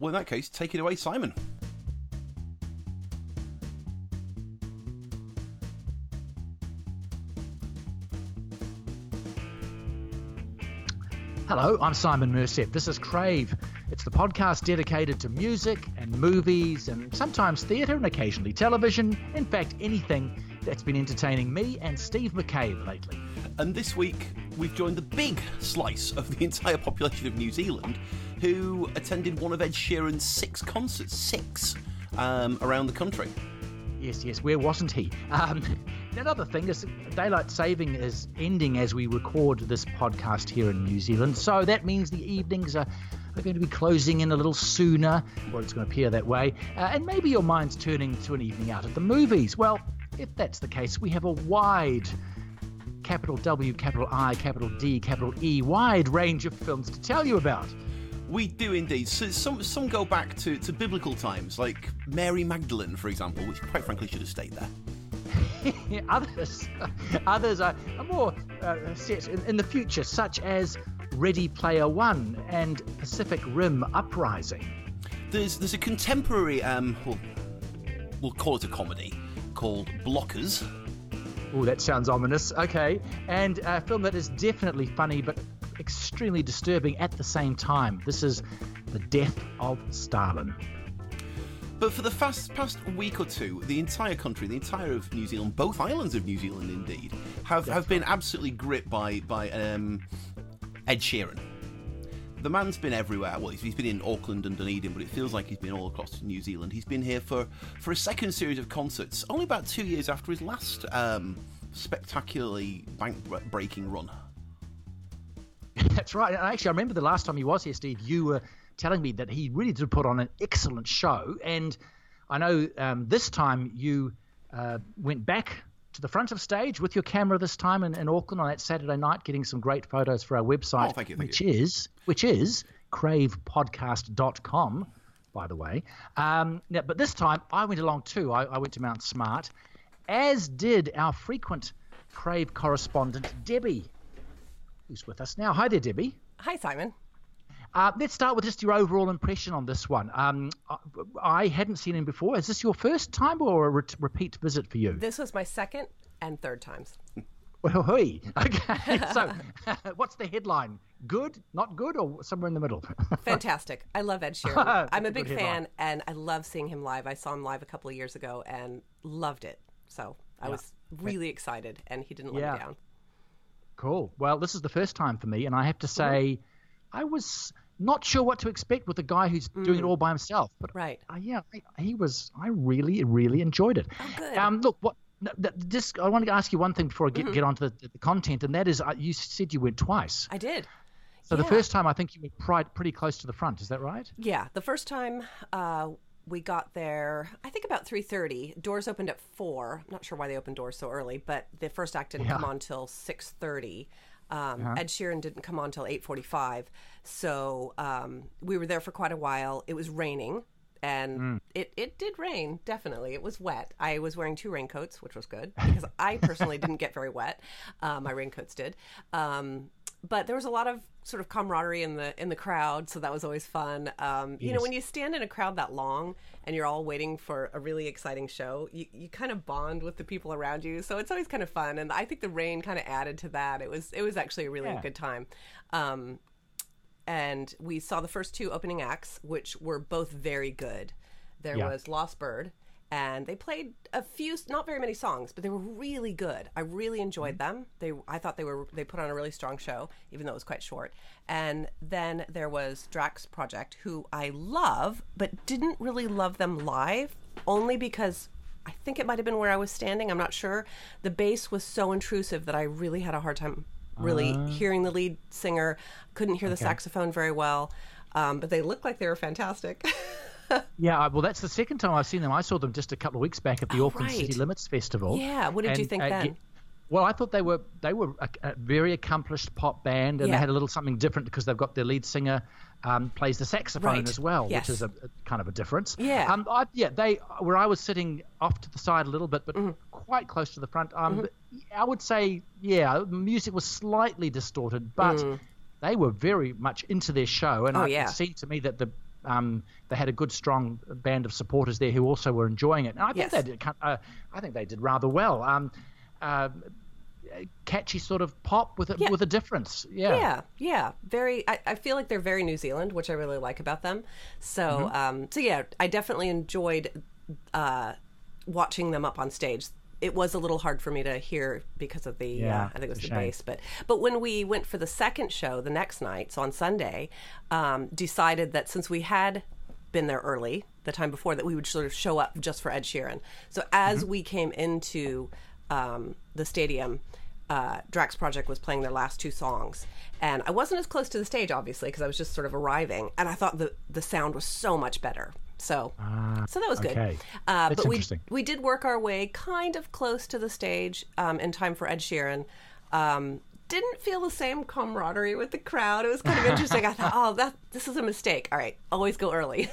Well, in that case, take it away, Simon. Hello, I'm Simon Mercep. This is Crave. It's the podcast dedicated to music and movies and sometimes theatre and occasionally television. In fact, anything that's been entertaining me and Steve McCabe lately. And this week, we've joined the big slice of the entire population of New Zealand who attended one of Ed Sheeran's 6 concerts, around the country. Yes, where wasn't he? Another thing is daylight saving is ending as we record this podcast here in New Zealand, so that means the evenings are going to be closing in a little sooner, or it's going to appear that way, and maybe your mind's turning to an evening out at the movies. Well, if that's the case, we have a wide, capital W, capital I, capital D, capital E, wide range of films to tell you about. We do indeed. So some go back to biblical times, like Mary Magdalene, for example, which quite frankly should have stayed there. Others are more set in the future, such as Ready Player One and Pacific Rim Uprising. There's a contemporary, we'll call it a comedy, called Blockers. Oh, that sounds ominous. Okay. And a film that is definitely funny, but extremely disturbing at the same time. This is The Death of Stalin. But for the past week or two, the entire country, the entire of New Zealand, both islands of New Zealand indeed, have been absolutely gripped by Ed Sheeran. The man's been everywhere. Well, he's been in Auckland and Dunedin, but it feels like he's been all across New Zealand. He's been here for a second series of concerts, only about 2 years after his last spectacularly bank-breaking run. That's right. And actually, I remember the last time he was here, Steve, you were telling me that he really did put on an excellent show. And I know this time you went back to the front of stage with your camera this time in Auckland on that Saturday night, getting some great photos for our website, thank you. Which is cravepodcast.com, by the way. But this time I went along too. I went to Mount Smart, as did our frequent Crave correspondent, Debbie, who's with us now. Hi there, Debbie. Hi, Simon. Let's start with just your overall impression on this one. I hadn't seen him before. Is this your first time or a repeat visit for you? This was my second and third times. Well, hoi. Okay. So, what's the headline? Good, not good, or somewhere in the middle? Fantastic. I love Ed Sheeran. I'm a big fan, and I love seeing him live. I saw him live a couple of years ago and loved it. So I was really excited, and he didn't let me down. Cool. Well, this is the first time for me, and I have to say, I was not sure what to expect with a guy who's doing it all by himself. But right. I really, really enjoyed it. Oh, good. Look, I want to ask you one thing before I get onto the content, and that is, you said you went twice. I did. So the first time, I think you were pretty close to the front. Is that right? Yeah. The first time we got there, I think about 3:30. Doors opened at 4. I'm not sure why they opened doors so early, but the first act didn't come on until 6:30. Ed Sheeran didn't come on until 8:45. So we were there for quite a while. It was raining. And it did rain, definitely. It was wet. I was wearing 2 raincoats, which was good, because I personally didn't get very wet. My raincoats did. But there was a lot of sort of camaraderie in the crowd, so that was always fun. You know, when you stand in a crowd that long and you're all waiting for a really exciting show, you kind of bond with the people around you. So it's always kind of fun. And I think the rain kind of added to that. It was actually a really good time. And we saw the first 2 opening acts, which were both very good. There was Lost Bird, and they played a few, not very many songs, but they were really good. I really enjoyed them. I thought they put on a really strong show, even though it was quite short. And then there was Drax Project, who I love, but didn't really love them live, only because I think it might have been where I was standing. I'm not sure. The bass was so intrusive that I really had a hard time really hearing the lead singer. Couldn't hear the saxophone very well, but they looked like they were fantastic. Yeah, well, that's the second time I've seen them. I saw them just a couple of weeks back at the Auckland City Limits Festival. Yeah, what did you think then? Well, I thought they were a very accomplished pop band, and they had a little something different because they've got their lead singer plays the saxophone as well, which is a kind of a difference. Yeah. Where I was sitting off to the side a little bit, but quite close to the front. I would say, the music was slightly distorted, but they were very much into their show, and it seemed to me that they had a good, strong band of supporters there who also were enjoying it. And I think they did rather well. Catchy sort of pop with a difference. Yeah. Very. I feel like they're very New Zealand, which I really like about them. So, I definitely enjoyed watching them up on stage. It was a little hard for me to hear because of the I think it was the bass, but when we went for the second show the next night, so on Sunday, decided that since we had been there early the time before, that we would sort of show up just for Ed Sheeran. So as we came into the stadium, Drax Project was playing their last two songs, and I wasn't as close to the stage obviously because I was just sort of arriving, and I thought the sound was so much better. So that was good. But we did work our way kind of close to the stage in time for Ed Sheeran. Didn't feel the same camaraderie with the crowd. It was kind of interesting. I thought, this is a mistake. All right, always go early.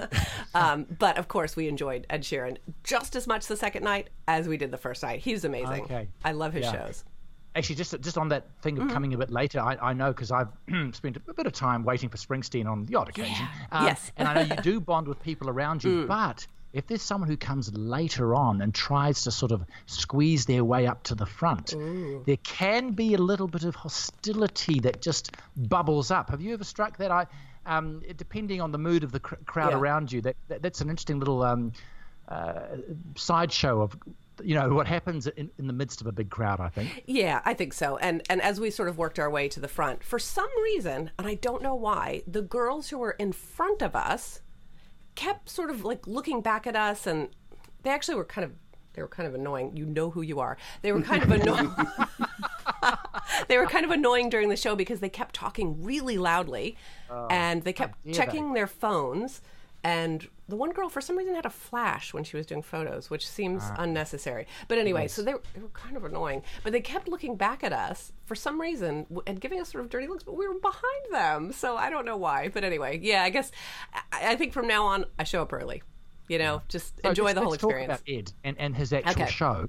But of course, we enjoyed Ed Sheeran just as much the second night as we did the first night. He's amazing. Okay. I love his shows. Actually, just on that thing of coming a bit later, I know because I've spent a bit of time waiting for Springsteen on the odd occasion. Yes. And I know you do bond with people around you, but if there's someone who comes later on and tries to sort of squeeze their way up to the front, there can be a little bit of hostility that just bubbles up. Have you ever struck that? Depending on the mood of the crowd around you, that's an interesting little sideshow of what happens in the midst of a big crowd, I think. Yeah, I think so. And as we sort of worked our way to the front, for some reason, and I don't know why, the girls who were in front of us kept sort of like looking back at us, and they actually were kind of annoying. You know who you are. They were kind of annoying. They were kind of annoying during the show because they kept talking really loudly, and they kept checking their phones. And the one girl, for some reason, had a flash when she was doing photos, which seems unnecessary. But anyway, so they were kind of annoying. But they kept looking back at us for some reason and giving us sort of dirty looks, but we were behind them. So I don't know why. But anyway, I guess I think from now on, I show up early. Just enjoy the whole experience. Let's talk about Ed and his actual show.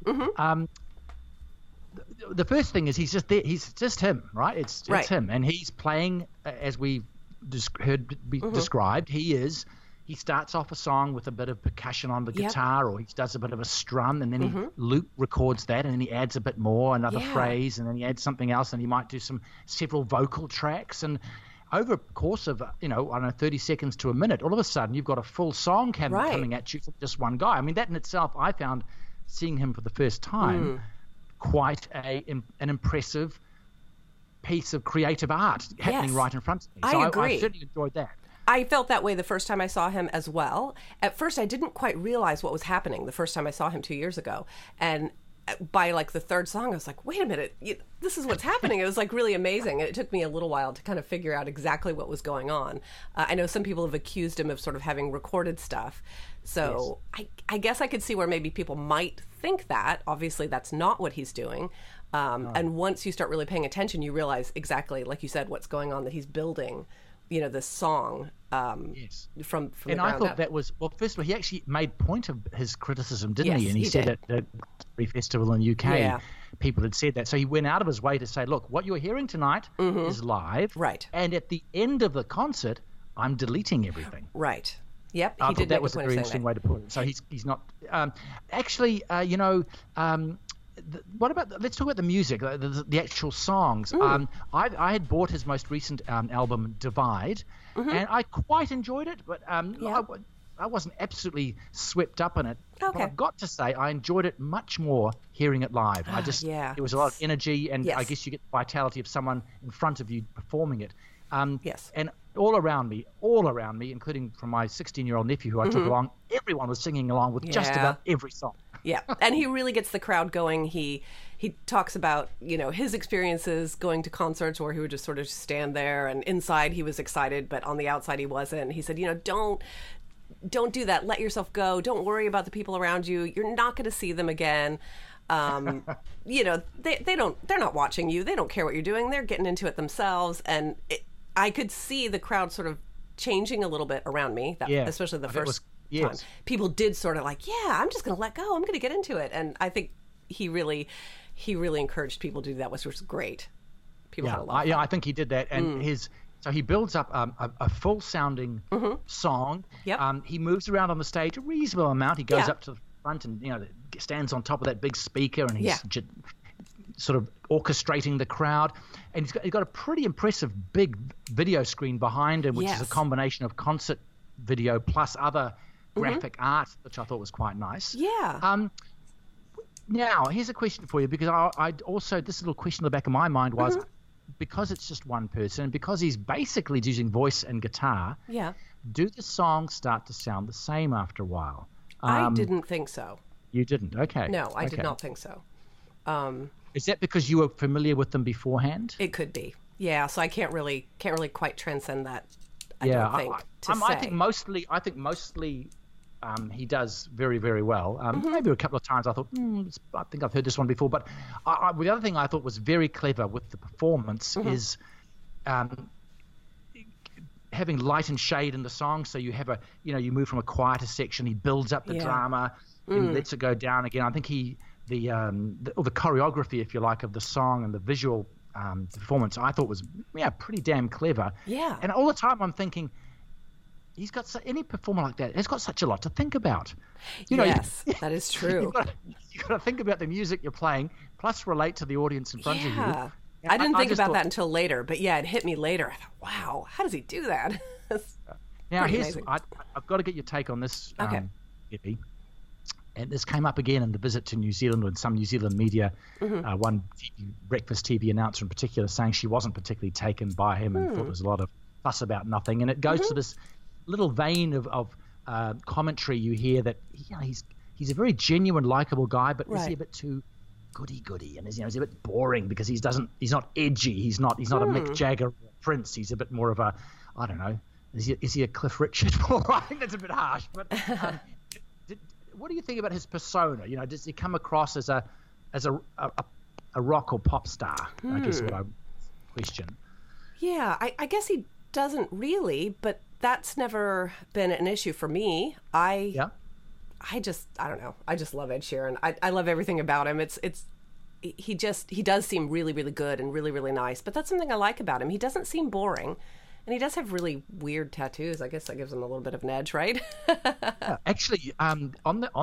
The first thing is he's just there. He's just him, right? It's him. And he's playing, as we heard described, he starts off a song with a bit of percussion on the guitar, or he does a bit of a strum, and then he loop records that, and then he adds a bit more, another phrase, and then he adds something else, and he might do several vocal tracks. And over a course of, 30 seconds to a minute, all of a sudden you've got a full song coming at you from just one guy. I mean, that in itself, I found, seeing him for the first time, quite an impressive piece of creative art happening right in front of me. So I agree. I certainly enjoyed that. I felt that way the first time I saw him as well. At first, I didn't quite realize what was happening the first time I saw him 2 years ago. And by like the third song, I was like, wait a minute, this is what's happening. It was like really amazing. And it took me a little while to kind of figure out exactly what was going on. I know some people have accused him of sort of having recorded stuff. So I guess I could see where maybe people might think that. Obviously, that's not what he's doing. And once you start really paying attention, you realize exactly, like you said, what's going on, that he's building this song from the ground up. And I thought that was, well, first of all, he actually made point of his criticism, didn't he? And he said at the festival in the UK, people had said that. So he went out of his way to say, look, what you're hearing tonight is live. Right. And at the end of the concert, I'm deleting everything. Right. Yep. I thought that was a very interesting way to put it. So he's not actually, what about? Let's talk about the music, the actual songs. I had bought his most recent album, Divide, and I quite enjoyed it, but I wasn't absolutely swept up in it. Okay. But I've got to say, I enjoyed it much more hearing it live. There was a lot of energy, and I guess you get the vitality of someone in front of you performing it. And all around me, including from my 16-year-old nephew who I took along, everyone was singing along with just about every song. Yeah, and he really gets the crowd going. He talks about, his experiences going to concerts where he would just sort of stand there, and inside he was excited, but on the outside he wasn't. He said, don't do that. Let yourself go. Don't worry about the people around you. You're not going to see them again. They're not watching you. They don't care what you're doing. They're getting into it themselves. And I could see the crowd sort of changing a little bit around me, especially the first time. People did sort of like, I'm just going to let go. I'm going to get into it. And I think he really encouraged people to do that, which was great. People had a lot of fun. I think he did that. And So he builds up a full-sounding song. Yep. He moves around on the stage a reasonable amount. He goes up to the front and stands on top of that big speaker, and he's sort of orchestrating the crowd. And he's got a pretty impressive big video screen behind him, which is a combination of concert video plus other graphic art, which I thought was quite nice. Yeah. Now, here's a question for you, because I also, this little question in the back of my mind was, because it's just one person, because he's basically using voice and guitar, do the songs start to sound the same after a while? I didn't think so. You didn't? Okay. No, I did not think so. Is that because you were familiar with them beforehand? It could be. Yeah, so I can't really quite transcend that. I don't think. I think mostly he does very, very well. Maybe a couple of times I thought, I think I've heard this one before. But the other thing I thought was very clever with the performance is having light and shade in the song. So you have you move from a quieter section, he builds up the drama, and lets it go down again. I think the choreography, if you like, of the song and the visual performance, I thought was pretty damn clever. Yeah. And all the time I'm thinking, he's got any performer like that has got such a lot to think about. Yes, that is true. You've got to think about the music you're playing, plus relate to the audience in front of you. Yeah, I didn't think about that until later, but it hit me later. I thought, wow, how does he do that? Now, I've got to get your take on this, Debbie. And this came up again in the visit to New Zealand with some New Zealand media, one breakfast TV announcer in particular, saying she wasn't particularly taken by him and thought there was a lot of fuss about nothing. And it goes to this little vein of commentary you hear that he's a very genuine, likable guy, but is he a bit too goody-goody? And is he a bit boring because he's not edgy. He's not a Mick Jagger or Prince. He's a bit more of a, I don't know, is he a Cliff Richard? I think that's a bit harsh, but what do you think about his persona? Does he come across as a rock or pop star? I guess what I question. Yeah, I guess he doesn't really, but that's never been an issue for me. I don't know. I just love Ed Sheeran. I love everything about him. He does seem really, really good and really, really nice. But that's something I like about him. He doesn't seem boring. And he does have really weird tattoos. I guess that gives him a little bit of an edge, right? Actually, on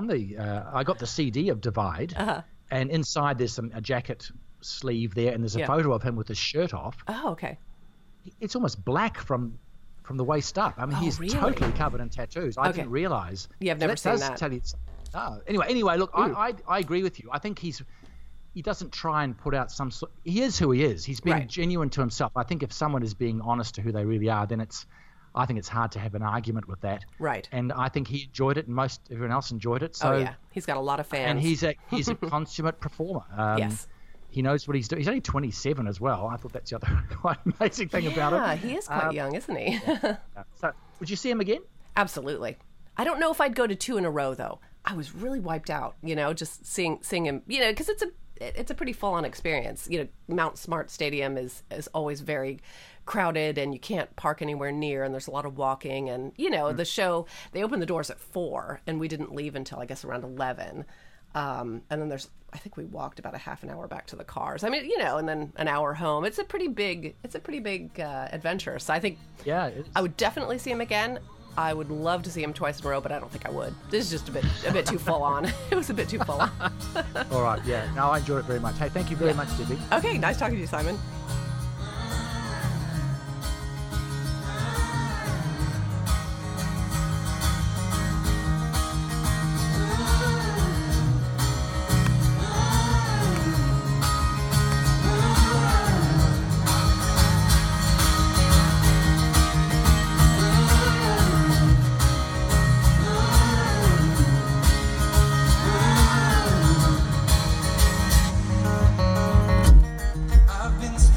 the I got the CD of Divide, and inside there's a jacket sleeve there, and there's a photo of him with his shirt off. Oh, okay. It's almost black from the waist up. I mean, he's really? Totally covered in tattoos. I didn't realize. Yeah, I've never seen that. Tell you, anyway, look, I agree with you. I think he doesn't try and put out he is who he is. He's being genuine to himself. I think if someone is being honest to who they really are, then I think it's hard to have an argument with that. Right. And I think he enjoyed it, and everyone else enjoyed it. So, he's got a lot of fans. And he's a consummate performer. Yes. He knows what he's doing. He's only 27 as well. I thought that's the other quite amazing thing about him. Yeah, he is quite young, isn't he? So, would you see him again? Absolutely. I don't know if I'd go to 2 in a row, though. I was really wiped out, just seeing him, because it's a pretty full-on experience. Mount Smart Stadium is always very crowded, and you can't park anywhere near, and there's a lot of walking. And, the show, they opened the doors at 4, and we didn't leave until, I guess, around 11. And then I think we walked about a half an hour back to the cars. I mean, and then an hour home. It's a pretty big adventure. So I think I would definitely see him again. I would love to see him twice in a row, but I don't think I would. This is just a bit too full on. It was a bit too full on. All right, yeah. No, I enjoyed it very much. Hey, thank you very much, Debbie. Okay, nice talking to you, Simon. I've been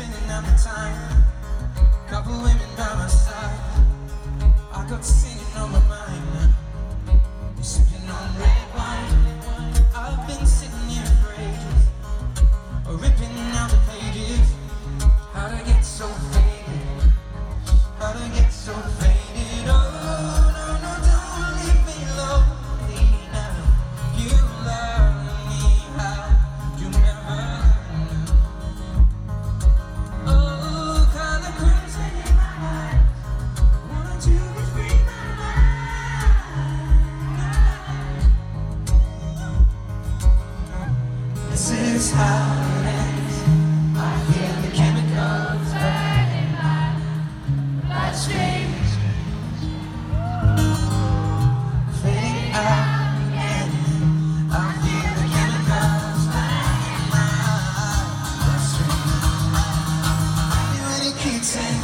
is how it ends. I hear the chemicals burning my bloodstreams, fading out again. I hear the chemicals burning my bloodstreams. When it kicks in.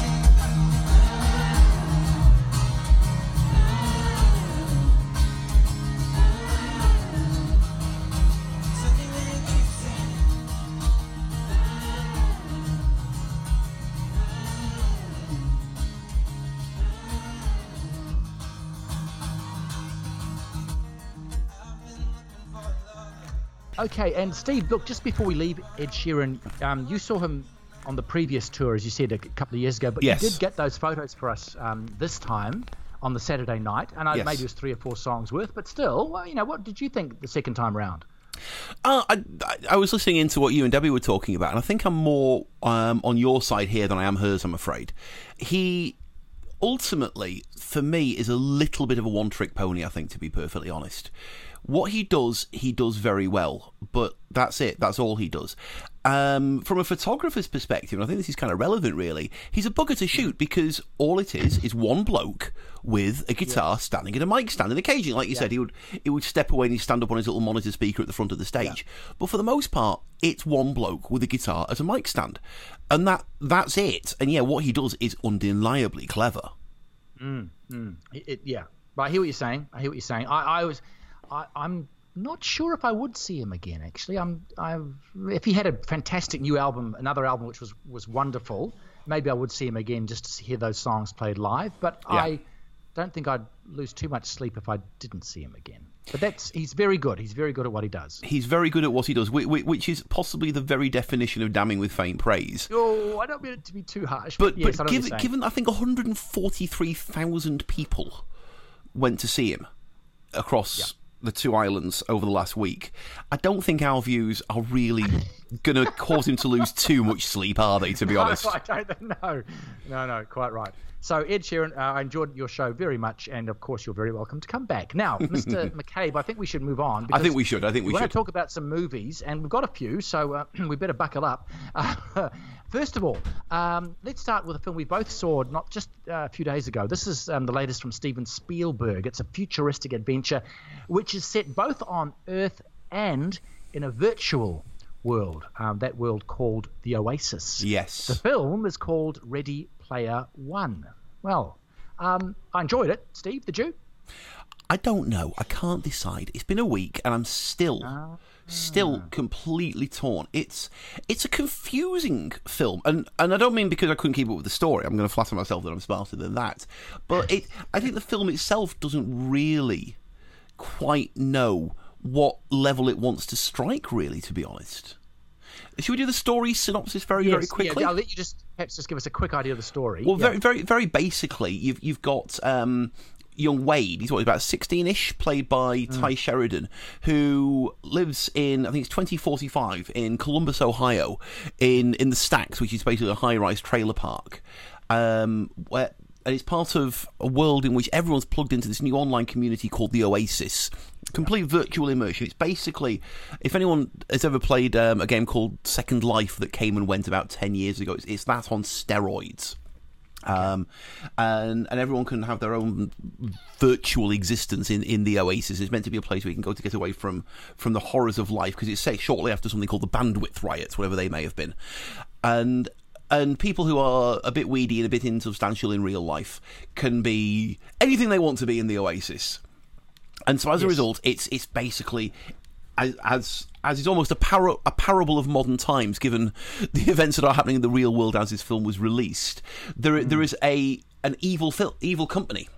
Okay, and Steve, look, just before we leave Ed Sheeran, you saw him on the previous tour, as you said, a couple of years ago, but yes. You did get those photos for us this time on the Saturday night, and yes. Maybe it was 3 or 4 songs worth, but still, well, what did you think the second time round? I was listening into what you and Debbie were talking about, and I think I'm more on your side here than I am hers, I'm afraid. He ultimately, for me, is a little bit of a one-trick pony, I think, to be perfectly honest. What he does very well, but that's it. That's all he does. From a photographer's perspective, and I think this is kind of relevant, really, he's a bugger to shoot because all it is one bloke with a guitar standing at a mic stand. And occasionally, like you said, he would step away and he'd stand up on his little monitor speaker at the front of the stage. Yeah. But for the most part, it's one bloke with a guitar at a mic stand. And that's it. And yeah, what he does is undeniably clever. Yeah. But I hear what you're saying. I'm not sure if I would see him again. Actually, if he had a fantastic new album, another album which was wonderful, maybe I would see him again just to hear those songs played live. But yeah. I don't think I'd lose too much sleep if I didn't see him again. But he's very good. He's very good at what he does. He's very good at what he does, which is possibly the very definition of damning with faint praise. Oh, I don't mean it to be too harsh. But yes, given I think 143,000 people went to see him across the 2 islands over the last week, I don't think our views are really going to cause him to lose too much sleep, are they, to be honest? No, I don't know. No, quite right. So, Ed Sheeran, I enjoyed your show very much, and of course, you're very welcome to come back. Now, Mr. McCabe, I think we should move on. I think we should. We want to talk about some movies, and we've got a few, so we better buckle up. First of all, let's start with a film we both saw not just a few days ago. This is the latest from Steven Spielberg. It's a futuristic adventure which is set both on Earth and in a virtual world, that world called the Oasis. Yes. The film is called Ready Player One. Well, I enjoyed it. Steve, did you? I don't know. I can't decide. It's been a week and I'm still completely torn. It's a confusing film, and I don't mean because I couldn't keep up with the story. I'm going to flatter myself that I'm smarter than that. But I think the film itself doesn't really quite know what level it wants to strike, really, to be honest. Should we do the story synopsis very quickly? Yeah, I'll let you perhaps just give us a quick idea of the story. Well, very basically, you've got young Wade. He's about 16-ish, played by Ty Sheridan, who lives in, I think it's 2045, in Columbus, Ohio, in the Stacks, which is basically a high-rise trailer park, where. And it's part of a world in which everyone's plugged into this new online community called the Oasis. Complete virtual immersion. It's basically, if anyone has ever played a game called Second Life that came and went about 10 years ago, it's that on steroids. And everyone can have their own virtual existence in the Oasis. It's meant to be a place where you can go to get away from the horrors of life, because it's set shortly after something called the Bandwidth Riots, whatever they may have been. And people who are a bit weedy and a bit insubstantial in real life can be anything they want to be in the Oasis. And so as a result, it's basically, as is almost a parable of modern times, given the events that are happening in the real world as this film was released. There is an evil company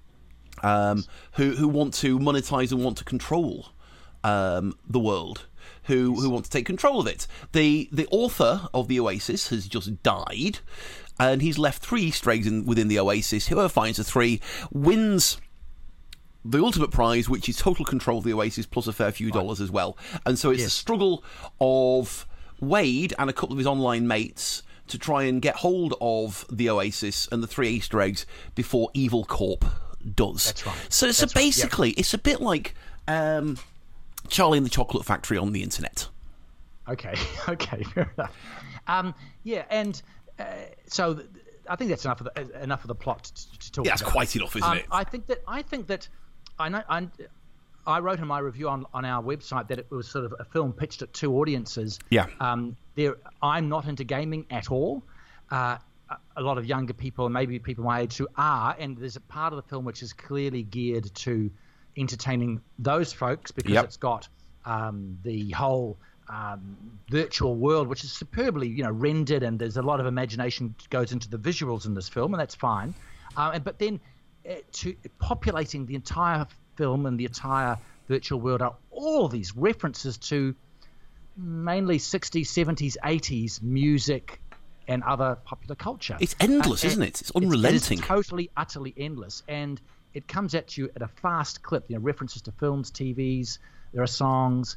who want to monetize and want to control the world. Who want to take control of it. The author of the Oasis has just died, and he's left 3 Easter eggs within the Oasis. Whoever finds the 3 wins the ultimate prize, which is total control of the Oasis plus a fair few dollars as well. And so it's the struggle of Wade and a couple of his online mates to try and get hold of the Oasis and the 3 Easter eggs before Evil Corp does. That's right. So basically, it's a bit like Charlie and the Chocolate Factory on the internet. Okay, okay, fair enough. Yeah, and so I think that's enough of the plot to talk. Yeah, that's about. quite enough, isn't it? I think that I know. I wrote in my review on our website that it was sort of a film pitched at two audiences. Yeah. I'm not into gaming at all. A lot of younger people, and maybe people my age, who are, and there's a part of the film which is clearly geared to entertaining those folks because it's got the whole virtual world, which is superbly, rendered, and there's a lot of imagination goes into the visuals in this film, and that's fine. But then to populating the entire film and the entire virtual world are all these references to mainly 60s, 70s, 80s music and other popular culture. It's endless, isn't it? It's unrelenting. It's totally, utterly endless. And it comes at you at a fast clip. References to films, TVs, there are songs,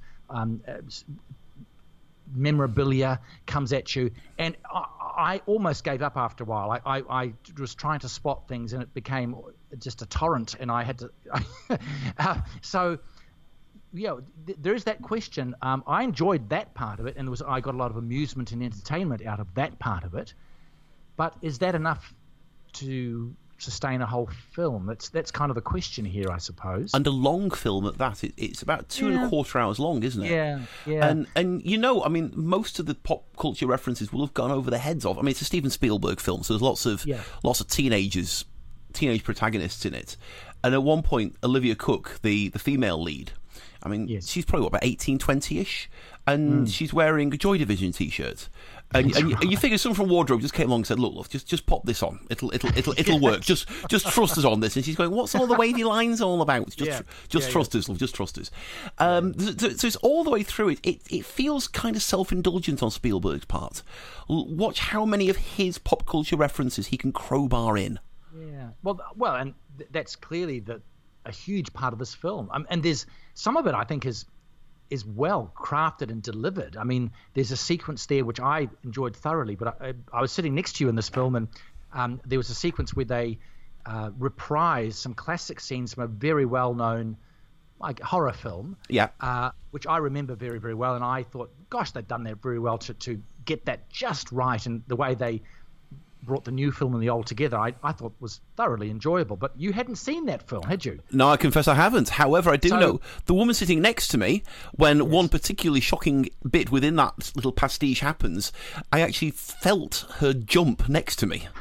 memorabilia comes at you. And I almost gave up after a while. I was trying to spot things, and it became just a torrent, and I had to. So, there is that question. I enjoyed that part of it, and I got a lot of amusement and entertainment out of that part of it. But is that enough to sustain a whole film? That's kind of the question here, I suppose. And a long film at that. It's about 2.25 hours long, isn't it? Yeah. And most of the pop culture references will have gone over the heads of. It's a Steven Spielberg film, so there's lots of teenage protagonists in it. And at one point, Olivia Cooke, the female lead, she's probably about 18, 20-ish, and she's wearing a Joy Division t-shirt. And you figure someone from wardrobe just came along and said, "Look, just pop this on. It'll work. Just trust us on this." And she's going, "What's all the wavy lines all about? Just trust us, love. Just trust us." So it's all the way through. It feels kind of self-indulgent on Spielberg's part. Watch how many of his pop culture references he can crowbar in. Yeah. Well, and that's clearly a huge part of this film. And there's some of it I think is well crafted and delivered. There's a sequence there which I enjoyed thoroughly, but I was sitting next to you in this film, and there was a sequence where they reprise some classic scenes from a very well-known horror film, which I remember very, very well, and I thought, gosh, they've done that very well to get that just right, and the way they brought the new film and the old together, I thought was thoroughly enjoyable. But you hadn't seen that film, had you? No, I confess I haven't. However, I do know the woman sitting next to me, when one particularly shocking bit within that little pastiche happens, I actually felt her jump next to me.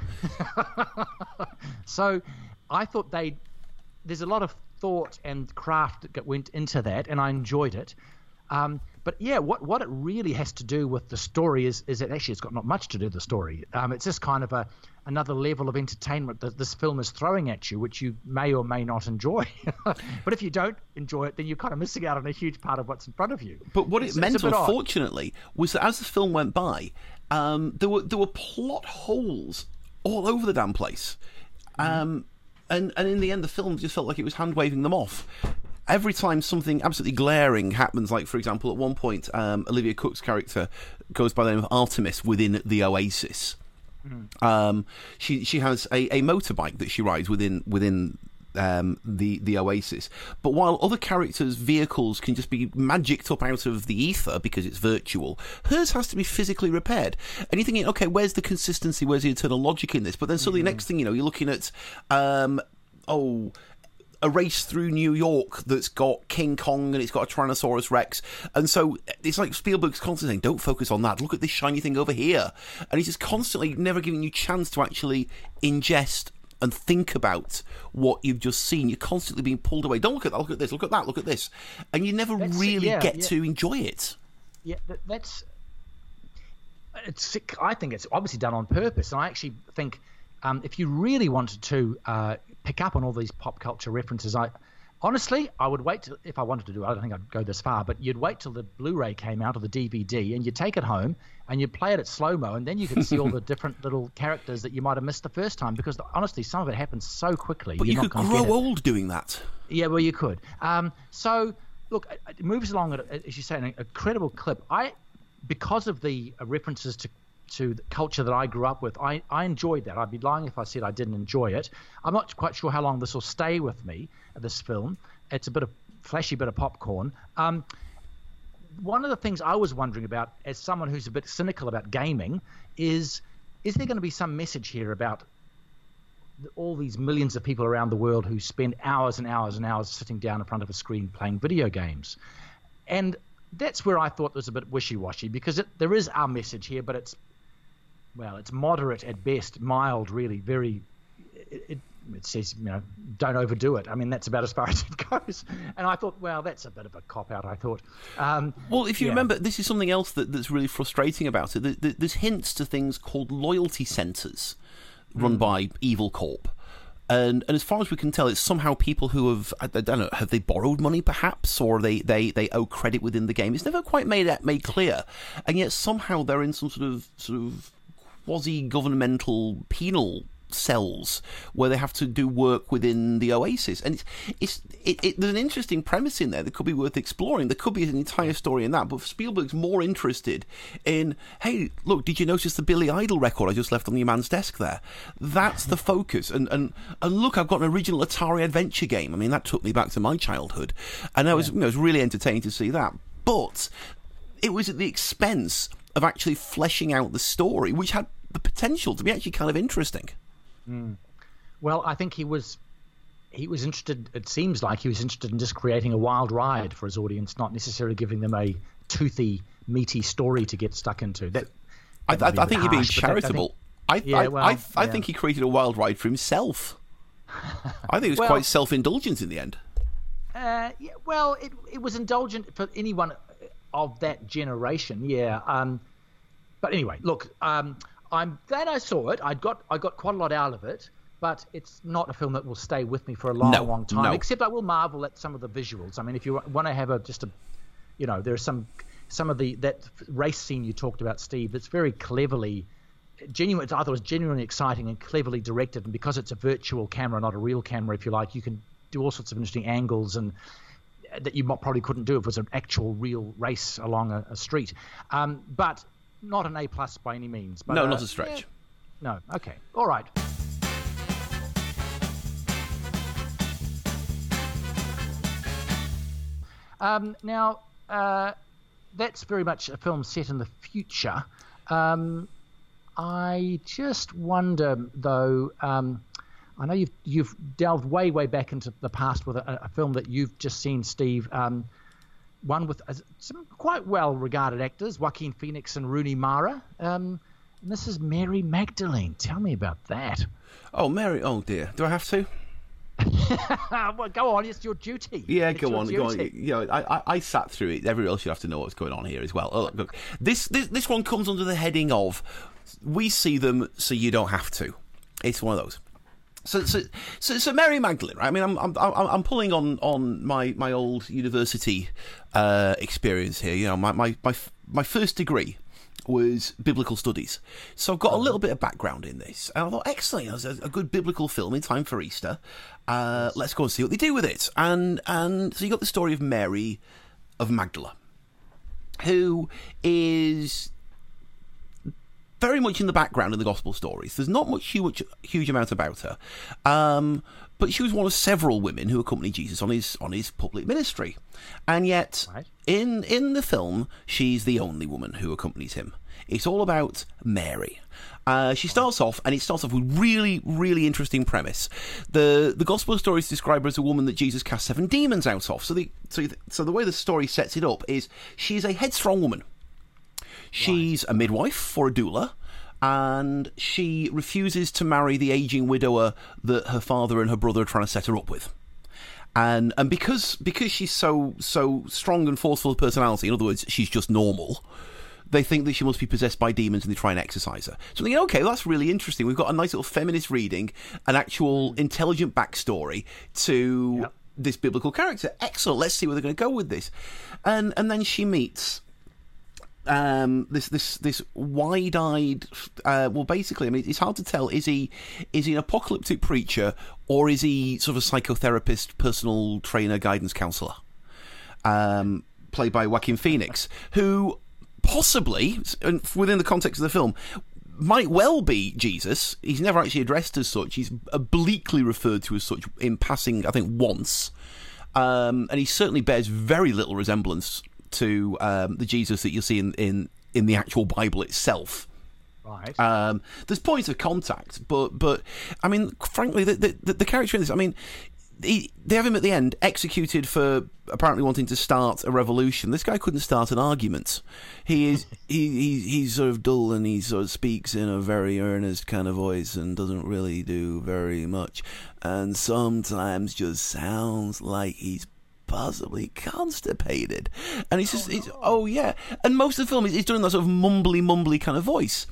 So I thought there's a lot of thought and craft that went into that, and I enjoyed it. But yeah, what it really has to do with the story is that actually it's got not much to do with the story. It's just kind of another level of entertainment that this film is throwing at you, which you may or may not enjoy. But if you don't enjoy it, then you're kind of missing out on a huge part of what's in front of you. But what it meant, unfortunately, was that as the film went by, there were plot holes all over the damn place. And in the end, the film just felt like it was hand-waving them off. Every time something absolutely glaring happens, like, for example, at one point, Olivia Cooke's character goes by the name of Artemis within the Oasis. She has a motorbike that she rides within the Oasis. But while other characters' vehicles can just be magicked up out of the ether because it's virtual, hers has to be physically repaired. And you're thinking, okay, where's the consistency? Where's the internal logic in this? But then suddenly, next thing you know, you're looking at, a race through New York that's got King Kong and it's got a Tyrannosaurus Rex. And so it's like Spielberg's constantly saying, don't focus on that. Look at this shiny thing over here. And he's just constantly never giving you a chance to actually ingest and think about what you've just seen. You're constantly being pulled away. Don't look at that, look at this, look at that, look at this. And you never get to enjoy it. Yeah, I think it's obviously done on purpose. And I actually think if you really wanted to pick up on all these pop culture references, I would wait till, if I wanted to do it, I don't think I'd go this far, but you'd wait till the Blu-ray came out or the DVD, and you'd take it home and you'd play it at slow-mo, and then you could see all the different little characters that you might have missed the first time, because honestly, some of it happens so quickly. But you could grow old doing that. Yeah, well, you could. So, look, it moves along at, as you say, an incredible clip. Because of the references to the culture that I grew up with, I enjoyed that. I'd be lying if I said I didn't enjoy it. I'm not quite sure how long this will stay with me, this film. It's a flashy bit of popcorn. one of the things I was wondering about, as someone who's a bit cynical about gaming, is there going to be some message here about all these millions of people around the world who spend hours and hours and hours sitting down in front of a screen playing video games? And that's where I thought it was a bit wishy-washy, because there is our message here, but it's moderate at best, mild, really, very. It says, don't overdo it. I mean, that's about as far as it goes. And I thought, well, that's a bit of a cop-out, I thought. Well, if you remember, this is something else that's really frustrating about it. There's hints to things called loyalty centres run by Evil Corp. And as far as we can tell, it's somehow people who I don't know, have they borrowed money perhaps, or they owe credit within the game? It's never quite made clear. And yet somehow they're in some sort of quasi-governmental penal cells where they have to do work within the Oasis, and there's an interesting premise in there that could be worth exploring. There could be an entire story in that, but Spielberg's more interested in, hey, look, did you notice the Billy Idol record I just left on your man's desk there? That's the focus. And look, I've got an original Atari adventure game. I mean, that took me back to my childhood, and it was really entertaining to see that. But it was at the expense of actually fleshing out the story, which had the potential to be actually kind of interesting. Well, I think he was interested. It seems like he was interested in just creating a wild ride for his audience, not necessarily giving them a toothy, meaty story to get stuck into. I think he'd be charitable. I think he created a wild ride for himself. I think it was quite self-indulgent in the end. Well, it was indulgent for anyone of that generation. Yeah. But anyway, look. I'm glad I saw it. I got quite a lot out of it, but it's not a film that will stay with me for a long time. No. Except I will marvel at some of the visuals. I mean, if you want to have there's some of that race scene you talked about, Steve. It's very cleverly genuine. I thought it was genuinely exciting and cleverly directed. And because it's a virtual camera, not a real camera, if you like, you can do all sorts of interesting angles and that you probably couldn't do if it was an actual real race along a street. But not an A+ by any means. But, no, not a stretch. No, okay. All right. Now, that's very much a film set in the future. I just wonder, though, I know you've delved way back into the past with a film that you've just seen, Steve, one with some quite well-regarded actors, Joaquin Phoenix and Rooney Mara. And this is Mary Magdalene. Tell me about that. Oh, Mary. Oh, dear. Do I have to? Well, go on. It's your duty. Yeah, go on. I sat through it. Everyone else should have to know what's going on here as well. Oh, look, this one comes under the heading of "We see them, so you don't have to." It's one of those. So Mary Magdalene, right? I mean, I'm pulling on my old university experience here. You know, my first degree was biblical studies, so I've got a little bit of background in this. And I thought, excellent, there's a good biblical film in time for Easter. Let's go and see what they do with it. And so you got the story of Mary of Magdala, who is very much in the background in the gospel stories. There's not much huge amount about her, but she was one of several women who accompanied Jesus on his public ministry, and yet in the film she's the only woman who accompanies him. It's all about Mary. She starts off, and it starts off with really, really interesting premise. The gospel stories describe her as a woman that Jesus cast 7 demons out of. So the way the story sets it up is she's a headstrong woman. She's a midwife or a doula, and she refuses to marry the aging widower that her father and her brother are trying to set her up with. And because she's so strong and forceful of personality, in other words, she's just normal, they think that she must be possessed by demons, and they try and exorcise her. So I'm thinking, okay, well, that's really interesting. We've got a nice little feminist reading, an actual intelligent backstory to this biblical character. Excellent. Let's see where they're going to go with this. And then she meets this wide-eyed, well, basically, I mean, it's hard to tell. Is he an apocalyptic preacher, or is he sort of a psychotherapist, personal trainer, guidance counsellor, played by Joaquin Phoenix, who possibly, within the context of the film, might well be Jesus. He's never actually addressed as such. He's obliquely referred to as such in passing, I think, once, and he certainly bears very little resemblance to the Jesus that you'll see in the actual Bible itself. Right. There's points of contact, but I mean, frankly, the character in this, I mean, they have him at the end executed for apparently wanting to start a revolution. This guy couldn't start an argument. He's sort of dull, and he sort of speaks in a very earnest kind of voice and doesn't really do very much, and sometimes just sounds like he's possibly constipated, and yeah, and most of the film he's doing that sort of mumbly kind of voice.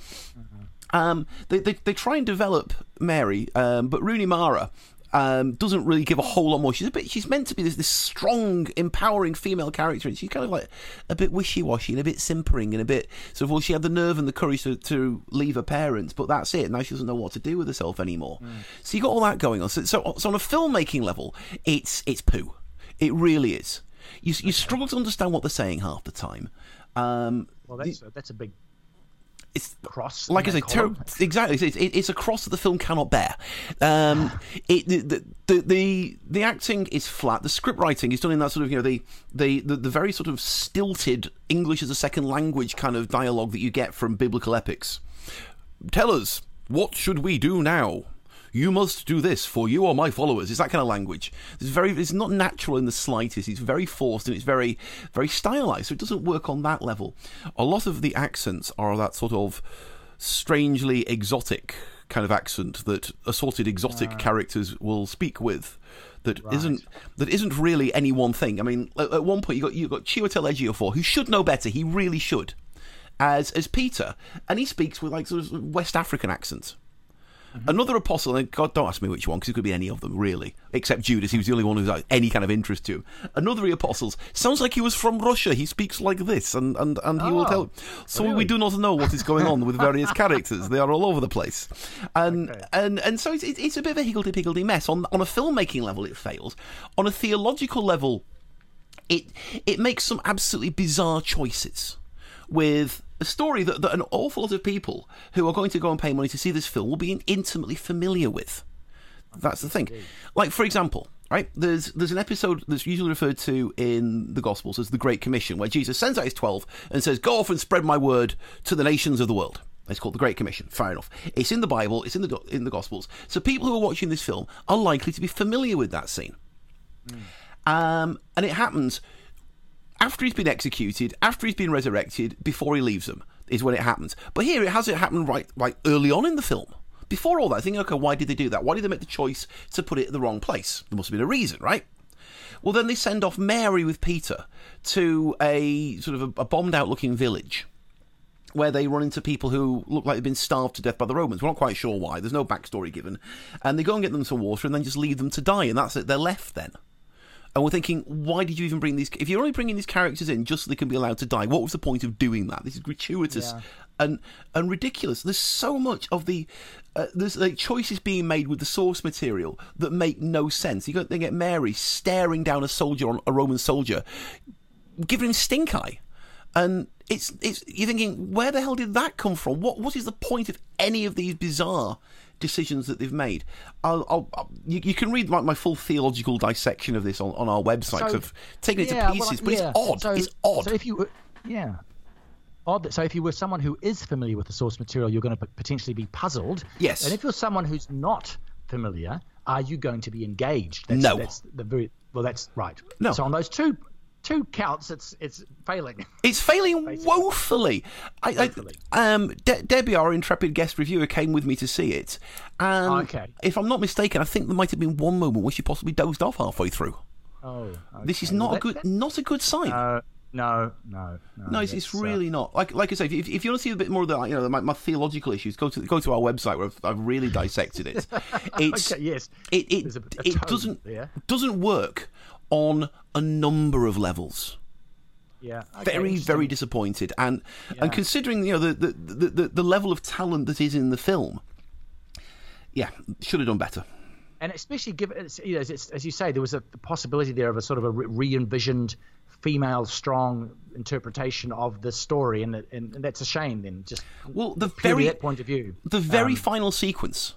They try and develop Mary, but Rooney Mara doesn't really give a whole lot more. She's meant to be this strong, empowering female character, and she's kind of like a bit wishy-washy and a bit simpering and a bit sort of, well, she had the nerve and the courage to leave her parents, but that's it. Now she doesn't know what to do with herself anymore. So you got all that going on. So on a filmmaking level, it's poo. It really is. You struggle to understand what they're saying half the time. Well, that's a big. It's cross. Like I say, exactly. It's a cross that the film cannot bear. The acting is flat. The script writing is done in that sort of the very sort of stilted English as a second language kind of dialogue that you get from biblical epics. Tell us, what should we do now? You must do this, for you are my followers. It's that kind of language. It's not natural in the slightest. It's very forced, and it's very, very stylized, so it doesn't work on that level. A lot of the accents are that sort of strangely exotic kind of accent that assorted exotic characters will speak with. That isn't really any one thing. I mean, at one point you got Chiwetel Ejiofor, who should know better. He really should, as Peter, and he speaks with like sort of West African accent. Another apostle, and God, don't ask me which one, because it could be any of them, really, except Judas. He was the only one who had any kind of interest to him. Another of the apostles sounds like he was from Russia. He speaks like this, and he will tell. So really? We do not know what is going on with various characters. They are all over the place, and so it's a bit of a higgledy-piggledy mess. On a filmmaking level, it fails. On a theological level, it makes some absolutely bizarre choices with a story that an awful lot of people who are going to go and pay money to see this film will be intimately familiar with. That's the thing. Like, for example, right, there's an episode that's usually referred to in the Gospels as the Great Commission, where Jesus sends out his 12 and says, go off and spread my word to the nations of the world. It's called the Great Commission. Fair enough. It's in the Bible. It's in the Gospels. So people who are watching this film are likely to be familiar with that scene. And it happens after he's been executed, after he's been resurrected, before he leaves them, is when it happens. But here, it hasn't happened right early on in the film. Before all that, I think, okay, why did they do that? Why did they make the choice to put it in the wrong place? There must have been a reason, right? Well, then they send off Mary with Peter to a sort of a bombed-out-looking village where they run into people who look like they've been starved to death by the Romans. We're not quite sure why. There's no backstory given. And they go and get them some water and then just leave them to die, and that's it. They're left then. And we're thinking, why did you even bring these... If you're only bringing these characters in just so they can be allowed to die, what was the point of doing that? This is gratuitous and ridiculous. There's so much of the... there's like choices being made with the source material that make no sense. They get Mary staring down a Roman soldier, giving him stink eye. And it's you're thinking, where the hell did that come from? What is the point of any of these bizarre decisions that they've made? You can read my full theological dissection of this on our website. So, I've taken it to pieces, but it's odd. It's odd. So if you were, odd. So if you were someone who is familiar with the source material, you're going to potentially be puzzled. Yes. And if you're someone who's not familiar, are you going to be engaged? No. That's right. No. So on those two counts, it's failing. It's failing woefully. Debbie, our intrepid guest reviewer, came with me to see it. And if I'm not mistaken, I think there might have been one moment where she possibly dozed off halfway through. Oh, okay. This is not a good sign. No. It's really not. Like I say, if you want to see a bit more of the my theological issues, go to our website where I've really dissected it. It's it doesn't work on a number of levels. Yeah, very, very disappointed, and considering the level of talent that is in the film, should have done better. And especially given, as you say, there was a possibility there of a sort of a re-envisioned female strong interpretation of the story, and that's a shame. Then, just that point of view, the very final sequence,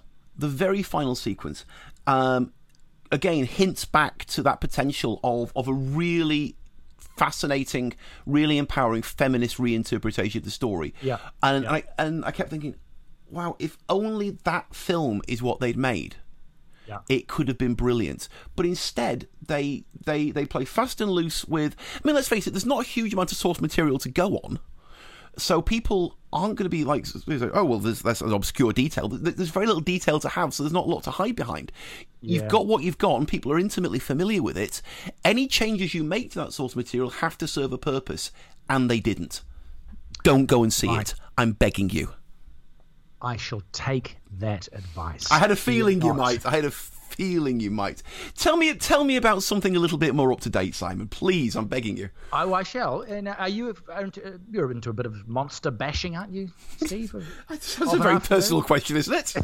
again hints back to that potential of a really fascinating, really empowering feminist reinterpretation of the story. Yeah. And I kept thinking, wow, if only that film is what they'd made, it could have been brilliant. But instead, they play fast and loose with. I mean, let's face it, there's not a huge amount of source material to go on. So people aren't going to be like, oh, well, that's an obscure detail. There's very little detail to have, so there's not a lot to hide behind. You've got what you've got, and people are intimately familiar with it. Any changes you make to that source material have to serve a purpose, and they didn't. Don't go and see it. I'm begging you. I shall take that advice. I had a feeling you might. Tell me about something a little bit more up to date, Simon. Please, I'm begging you. Oh, I shall. And you're into a bit of monster bashing, aren't you, Steve? That's a very personal question, isn't it?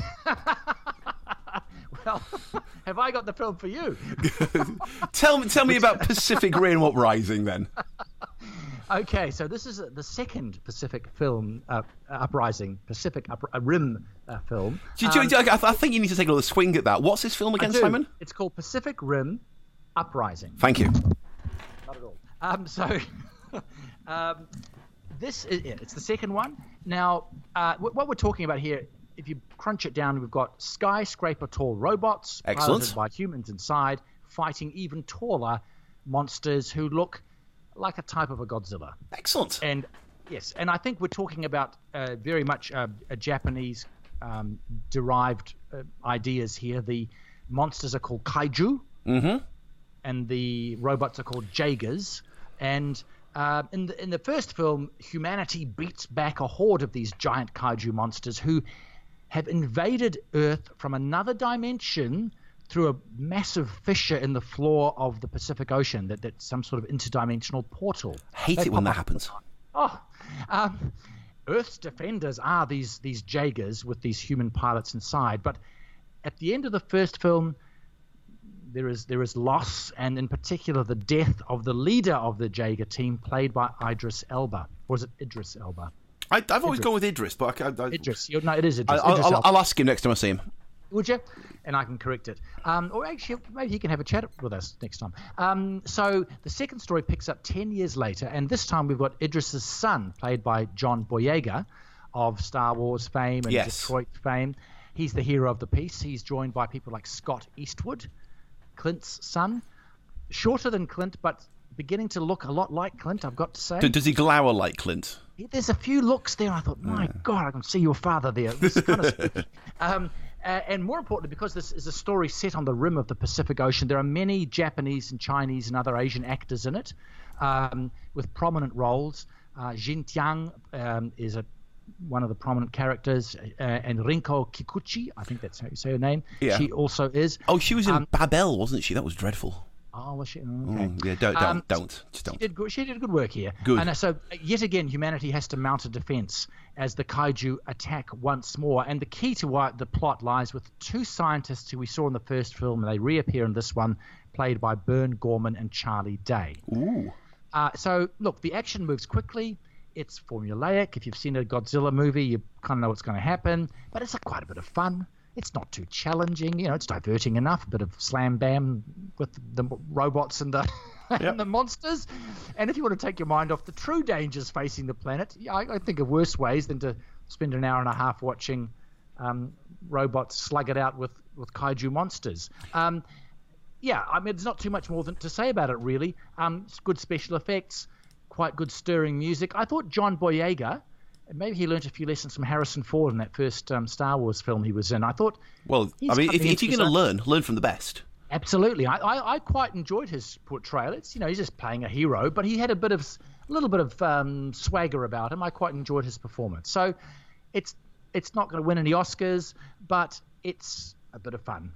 Well, have I got the film for you? Tell me about Pacific Rim Uprising, then. Okay, so this is the second Pacific film, Pacific Rim film. I think you need to take another swing at that. What's this film again, Simon? It's called Pacific Rim Uprising. Thank you. Not at all. It's the second one. Now, what we're talking about here, if you crunch it down, we've got skyscraper-tall robots piloted by humans inside, fighting even taller monsters who look like a type of a Godzilla. Excellent. And yes, and I think we're talking about very much a Japanese derived ideas here. The monsters are called kaiju, and the robots are called Jaegers. And in the first film, humanity beats back a horde of these giant kaiju monsters who have invaded Earth from another dimension through a massive fissure in the floor of the Pacific Ocean, that's some sort of interdimensional portal. Hate it when that happens. Earth's defenders are these Jaegers with these human pilots inside. But at the end of the first film, there is loss, and in particular the death of the leader of the Jaeger team, played by Idris Elba. Or is it Idris Elba? I've always gone with Idris, but Idris. No, it is Idris. I'll ask him next time I see him. Would you? And I can correct it. Or actually, maybe he can have a chat with us next time. So the second story picks up 10 years later, and this time we've got Idris's son, played by John Boyega of Star Wars fame and Detroit fame. He's the hero of the piece. He's joined by people like Scott Eastwood, Clint's son. Shorter than Clint, but beginning to look a lot like Clint, I've got to say. Does he glower like Clint? There's a few looks there. I thought, my God, I can see your father there. This is kind of spooky. And more importantly, because this is a story set on the rim of the Pacific Ocean, there are many Japanese and Chinese and other Asian actors in it with prominent roles. Jin Tiang is one of the prominent characters, and Rinko Kikuchi, I think that's how you say her name. Yeah. She also is. Oh, she was in Babel, wasn't she? That was dreadful. Oh, was she? Okay. Yeah, don't. Just don't. She did good work here. Good. And so, yet again, humanity has to mount a defense as the kaiju attack once more. And the key to the plot lies with two scientists who we saw in the first film, and they reappear in this one, played by Bern Gorman and Charlie Day. Ooh. So, look, the action moves quickly. It's formulaic. If you've seen a Godzilla movie, you kind of know what's going to happen. But it's quite a bit of fun. It's not too challenging, it's diverting enough. A bit of slam bam with the robots and the and the monsters. And if you want to take your mind off the true dangers facing the planet, I think of worse ways than to spend an hour and a half watching robots slug it out with kaiju monsters. There's not too much more to say about it, really. It's good special effects, quite good stirring music. I thought John Boyega, maybe he learnt a few lessons from Harrison Ford in that first Star Wars film he was in. I thought... Well, I mean, if you're going to learn from the best. Absolutely. I quite enjoyed his portrayal. It's, he's just playing a hero, but he had a little bit of swagger about him. I quite enjoyed his performance. So it's not going to win any Oscars, but it's a bit of fun.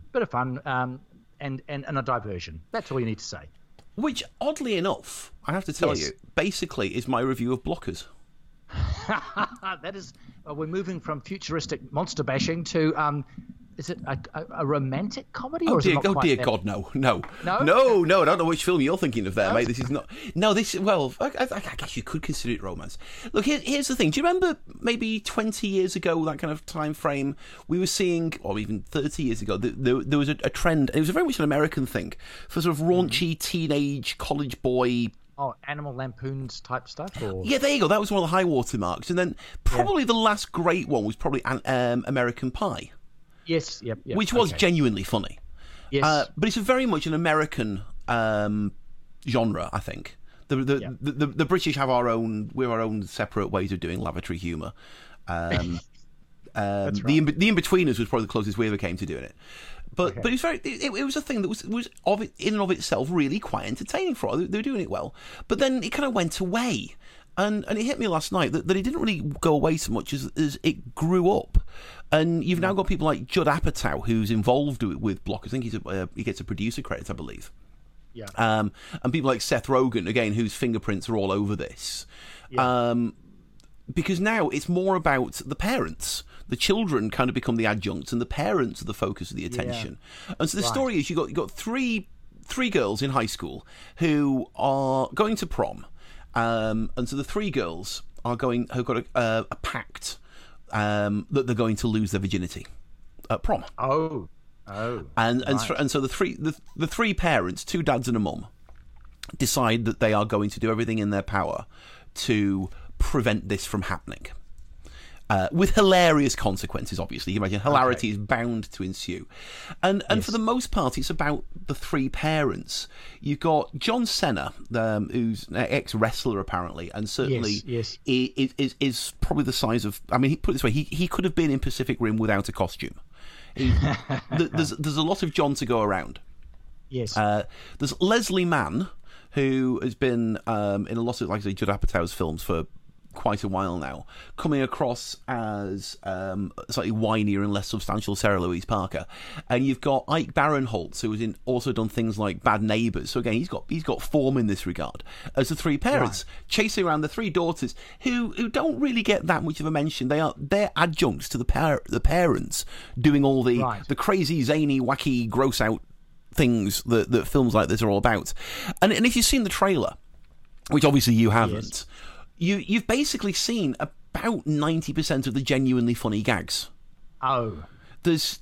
And a diversion. That's all you need to say. Which, oddly enough, I have to tell you, basically is my review of Blockers. That is, we're moving from futuristic monster bashing to, is it a romantic comedy? Oh dear God, no. I don't know which film you're thinking of there, mate. This is not. No, I guess you could consider it romance. Look, here's the thing. Do you remember maybe 20 years ago, that kind of time frame, we were seeing, or even 30 years ago, there was a trend. It was very much an American thing for sort of raunchy teenage college boy Oh, Animal Lampoons type stuff? Or? Yeah, there you go. That was one of the high water marks. And then probably the last great one was probably American Pie. Yes, yep. Which was genuinely funny. Yes. But it's very much an American genre, I think. The British have our own separate ways of doing lavatory humour. That's right. The In-Betweeners was probably the closest we ever came to doing it. But it was it was a thing that was in and of itself really quite entertaining for all. They were doing it well. But then it kind of went away. And it hit me last night that it didn't really go away so much as it grew up. And you've now got people like Judd Apatow, who's involved with Blockers. I think he gets a producer credit, I believe. Yeah. And people like Seth Rogen, again, whose fingerprints are all over this. Yeah. Because now it's more about the parents. The children kind of become the adjuncts, and the parents are the focus of the attention. Yeah. And so the story is you got three girls in high school who are going to prom. And so the three girls have got a pact that they're going to lose their virginity at prom. Oh, and so the three parents, two dads and a mum, decide that they are going to do everything in their power to prevent this from happening. With hilarious consequences, obviously. You imagine hilarity is bound to ensue. And for the most part, it's about the three parents. You've got John Cena, who's an ex-wrestler, apparently, and certainly is probably the size of... I mean, put it this way, he could have been in Pacific Rim without a costume. There's a lot of John to go around. Yes. There's Leslie Mann, who has been in a lot of, like I say, Judd Apatow's films for quite a while now, coming across as slightly whinier and less substantial Sarah Louise Parker. And you've got Ike Barinholtz, who has also done things like Bad Neighbours. So again, he's got form in this regard. As the three parents chasing around the three daughters who don't really get that much of a mention. They're adjuncts to the parents doing all the crazy, zany, wacky, gross out things that films like this are all about. And if you've seen the trailer, which obviously you haven't, you've basically seen about 90% of the genuinely funny gags. Oh. There's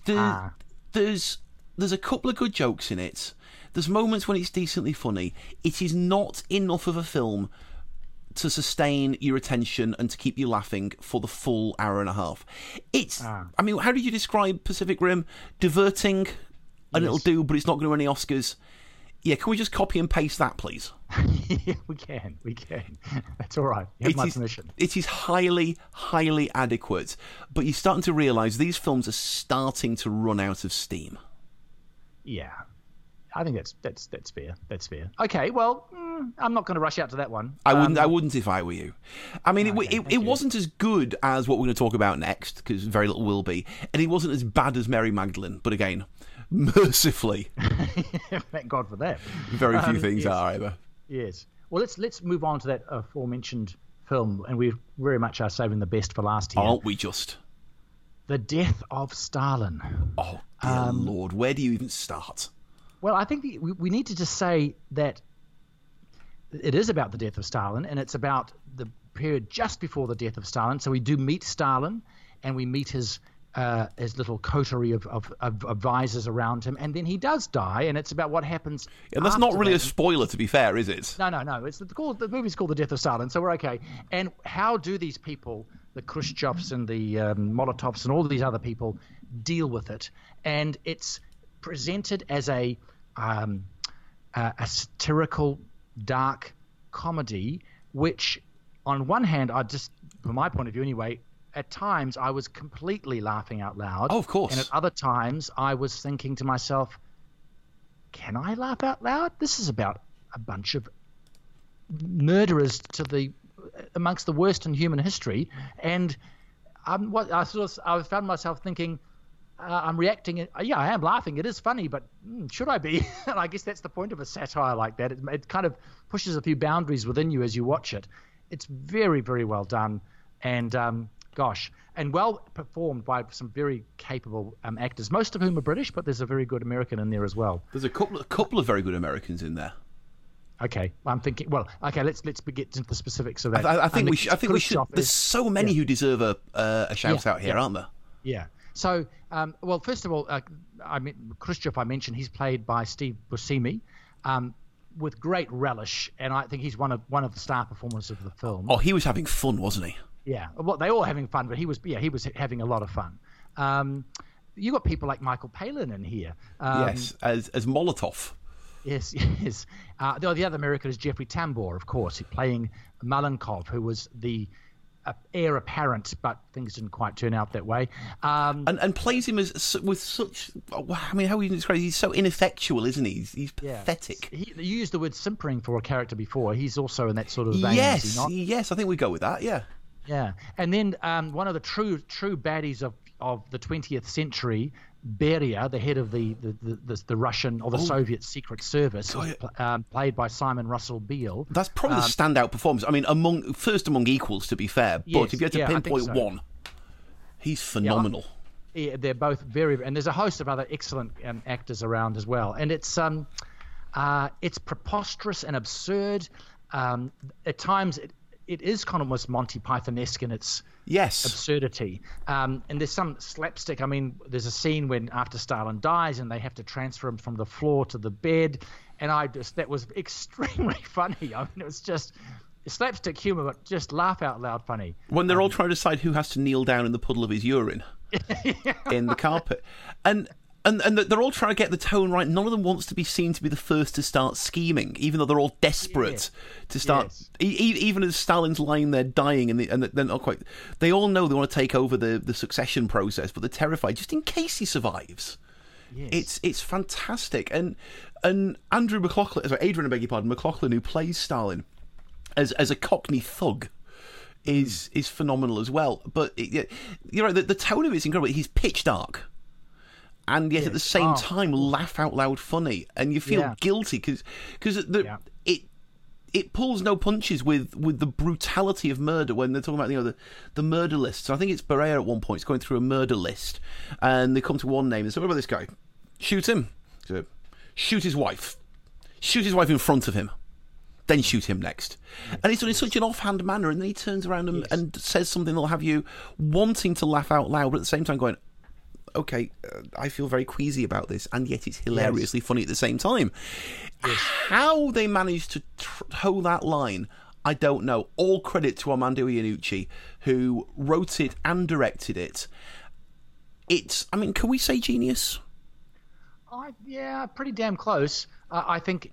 a couple of good jokes in it. There's moments when it's decently funny. It is not enough of a film to sustain your attention and to keep you laughing for the full hour and a half. I mean, how did you describe Pacific Rim? Diverting, and it'll do, but it's not going to win any Oscars. Yeah, can we just copy and paste that, please? Yeah, we can. That's all right. You have my permission. It is highly, highly adequate, but you're starting to realise these films are starting to run out of steam. Yeah, I think that's fair. That's fair. Okay, well, I'm not going to rush out to that one. I wouldn't if I were you. I mean, it wasn't as good as what we're going to talk about next, because very little will be, and it wasn't as bad as Mary Magdalene, but again, mercifully. Thank God for that. Very few things are either. Yes. Well, let's move on to that aforementioned film, and we very much are saving the best for last here. Aren't we just? The Death of Stalin. Oh, dear Lord. Where do you even start? Well, I think we need to just say that it is about the death of Stalin, and it's about the period just before the death of Stalin. So we do meet Stalin, and we meet his little coterie of advisors around him, and then he does die, and it's about what happens. And that's not really a spoiler, to be fair, is it? No. It's the movie's called The Death of Stalin, so we're okay. And how do these people, the Khrushchevs and the Molotovs and all these other people, deal with it? And it's presented as a satirical, dark comedy, which, on one hand, from my point of view anyway, at times I was completely laughing out loud. Oh, of course. And at other times I was thinking to myself, can I laugh out loud? This is about a bunch of murderers amongst the worst in human history. And I found myself thinking, I'm reacting. Yeah, I am laughing. It is funny, but should I be? And I guess that's the point of a satire like that. It kind of pushes a few boundaries within you as you watch it. It's very, very well done. And and well performed by some very capable actors, most of whom are British, but there's a very good American in there as well. There's a couple of very good Americans in there. Okay, I'm thinking. Well, okay, let's get into the specifics of that. I think we should. There's so many who deserve a shout out here, aren't there? Yeah. So, first of all, Khrushchev I mentioned, he's played by Steve Buscemi. with great relish, and I think he's one of the star performers of the film. Oh, he was having fun, wasn't he? Yeah, well, they all were having fun, but he was having a lot of fun. You got people like Michael Palin in here. Yes, as Molotov. Yes. The other American is Jeffrey Tambor, of course, playing Malenkov, who was the heir apparent, but things didn't quite turn out that way. And plays him with such. I mean, how would you describe? He's so ineffectual, isn't he? He's pathetic. You used the word simpering for a character before. He's also in that sort of vein. Yes, is he not? yes. I think we go with that. Yeah. Yeah, and then one of the true baddies of the 20th century, Beria, the head of the Russian or the Soviet Secret Service, played by Simon Russell Beale. That's probably the standout performance. I mean, among equals, to be fair. But yes, if you had to pinpoint one, he's phenomenal. Yeah, they're both very, and there's a host of other excellent actors around as well. And it's preposterous and absurd. At times, it is kind of almost Monty Python-esque in its absurdity. And there's some slapstick. I mean, there's a scene when after Stalin dies and they have to transfer him from the floor to the bed. And that was extremely funny. I mean, it was just slapstick humor, but just laugh out loud funny. When they're all trying to decide who has to kneel down in the puddle of his urine in the carpet. And they're all trying to get the tone right. None of them wants to be seen to be the first to start scheming, even though they're all desperate to start. Yes. Even as Stalin's lying there dying, and they're not quite. They all know they want to take over the succession process, but they're terrified just in case he survives. Yes. It's fantastic, and Andrew McLaughlin, sorry, Adrian, I beg your pardon, McLaughlin, who plays Stalin as a Cockney thug, is phenomenal as well. But you're right, the tone of it is incredible. He's pitch dark. And yet at the same time, laugh out loud funny, and you feel guilty because it pulls no punches with the brutality of murder when they're talking about the murder lists. I think it's Berea at one point. It's going through a murder list, and they come to one name and say, "What about this guy? Shoot him. So, shoot his wife. Shoot his wife in front of him. Then shoot him next." And he's done in such an offhand manner, and then he turns around and says something that'll have you wanting to laugh out loud, but at the same time going, okay, I feel very queasy about this, and yet it's hilariously funny at the same time. Yes. How they managed to toe that line, I don't know. All credit to Armando Iannucci, who wrote it and directed it. I mean, can we say genius? Pretty damn close. I think,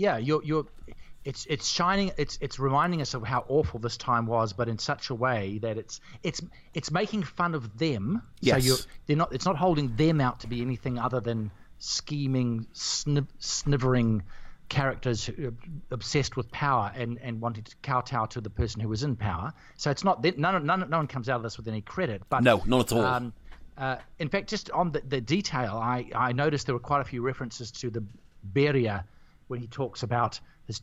It's shining. It's reminding us of how awful this time was, but in such a way that it's making fun of them. Yes. So it's not holding them out to be anything other than scheming, snivering characters obsessed with power and wanting to kowtow to the person who was in power. So it's not no one comes out of this with any credit. But no, not at all. In fact, just on the detail, I noticed there were quite a few references to the Beria when he talks about this,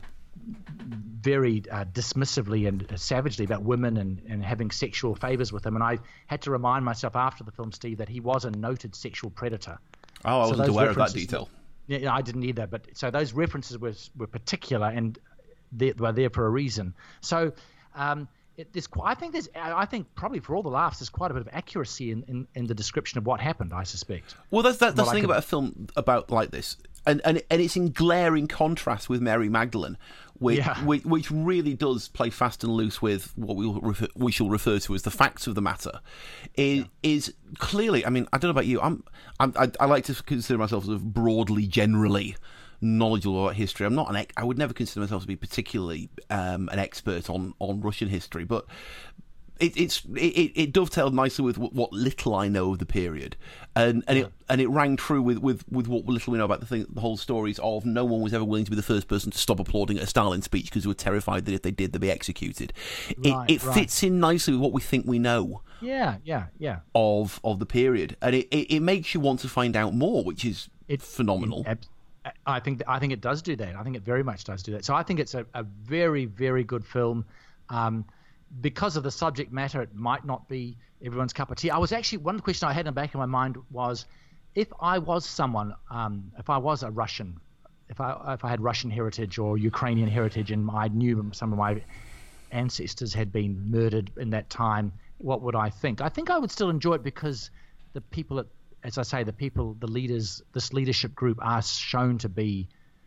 very dismissively and savagely about women and having sexual favors with them. And I had to remind myself after the film, Steve, that he was a noted sexual predator. Oh, I wasn't aware of that detail. Yeah, I didn't either. But so those references were particular and they were there for a reason. So I think probably for all the laughs, there's quite a bit of accuracy in the description of what happened, I suspect. Well, that's the thing about a film about like this. And it's in glaring contrast with Mary Magdalene, which really does play fast and loose with what we shall refer to as the facts of the matter. Is clearly, I mean, I don't know about you, I like to consider myself sort of broadly, generally knowledgeable about history. I'm not I would never consider myself to be particularly an expert on Russian history, but it dovetailed nicely with what little I know of the period, and it rang true with what little we know about the whole stories of no one was ever willing to be the first person to stop applauding at a Stalin speech because they were terrified that if they did, they'd be executed. It fits in nicely with what we think we know. Of the period, and it makes you want to find out more, which is phenomenal. I think it does do that. I think it very much does do that. So I think it's a very, very good film. Because of the subject matter, it might not be everyone's cup of tea. I was actually, one question I had in the back of my mind was, if I was someone, if I was a Russian, if I had Russian heritage or Ukrainian heritage, and I knew some of my ancestors had been murdered in that time, what would I think? I think I would still enjoy it because the people, as I say, the leaders, this leadership group are shown to be